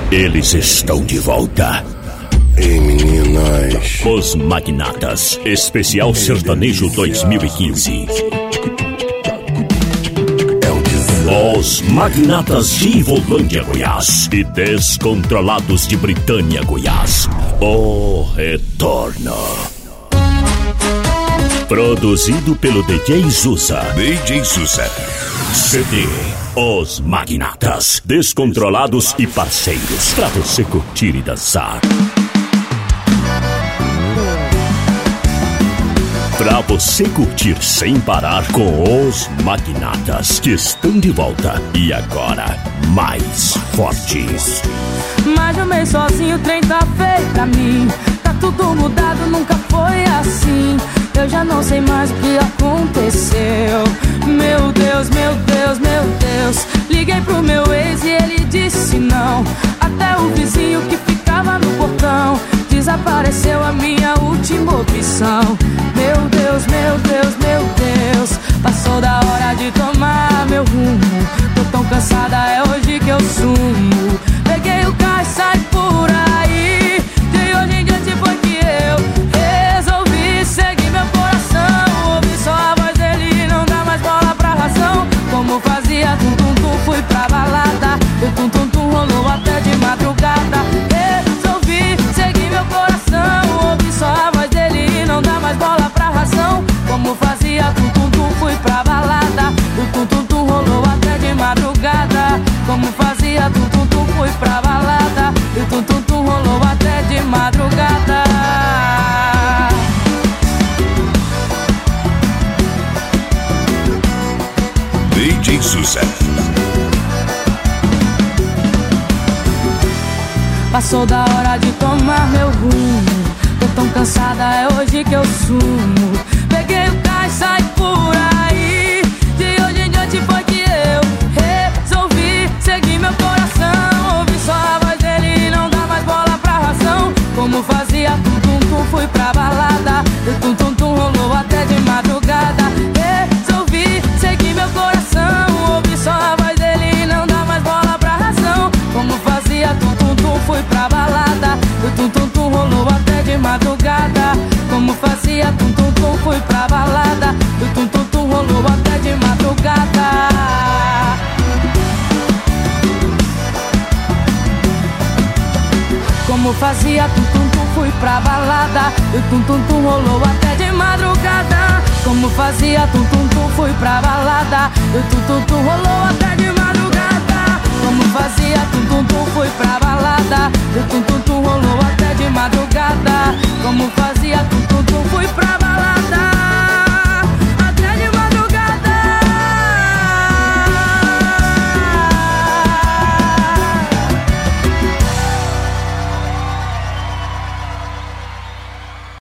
Eles estão de volta. Ei, meninas. Os Magnatas, especial sertanejo 2015. Os Magnatas de Ivolândia, Goiás e Descontrolados de Britânia, Goiás. O retorno. Produzido pelo DJ Zusa. DJ Zusa. CD Os Magnatas, Descontrolados e Parceiros, pra você curtir e dançar. Pra você curtir sem parar com os Magnatas, que estão de volta e agora mais fortes. Mais de um mês sozinho, o trem tá feio pra mim. Tá tudo mudado, nunca foi assim. Eu já não sei mais o que aconteceu. Meu Deus, meu Deus, meu Deus. Liguei pro meu ex e ele disse não. Até o vizinho que ficava no portão desapareceu, a minha última opção. Meu Deus, meu Deus, meu Deus. Passou da hora de tomar meu rumo. Tô tão cansada, é hoje que eu sumo. Peguei o carro e saí por aí. De hoje em diante foi que eu resolvi seguir meu coração. Ouvi só a voz dele e não dá mais bola pra razão. Como fazia tum-tum-tum, fui pra balada. O tum-tum-tum rolou até de madrugada. Resolvi seguir meu coração. Ouvi só a voz dele e não dá mais bola pra razão. Como fazia tum-tum-tum, fui pra balada. O tum-tum-tum rolou até de madrugada. Como fazia tum-tum-tum, fui pra balada. E o tum-tum-tum rolou até de madrugada. DJ Zusa. Passou da hora de tomar meu rumo. Tô tão cansada, é hoje que eu sumo. Peguei o carro e saí por aí. De hoje em diante foi que eu resolvi seguir meu coração. Ouvi só a voz dele e não dá mais bola pra razão. Como fazia tum-tum-tum, fui pra balada. O tum-tum-tum rolou até de madrugada. Resolvi seguir meu coração. Ouvi só a voz dele e não dá mais bola pra razão. Como fazia tum-tum-tum, fui pra balada. O tum-tum-tum rolou até de madrugada. Como fazia tum-tum-tum, fui pra balada. O tum-tum-tum rolou até de madrugada. Como fazia tum-tum-tum, fui pra balada. O tum-tum-tum rolou até de madrugada. Como fazia tum-tum-tum, fui pra balada. O tum-tum-tum rolou até de madrugada.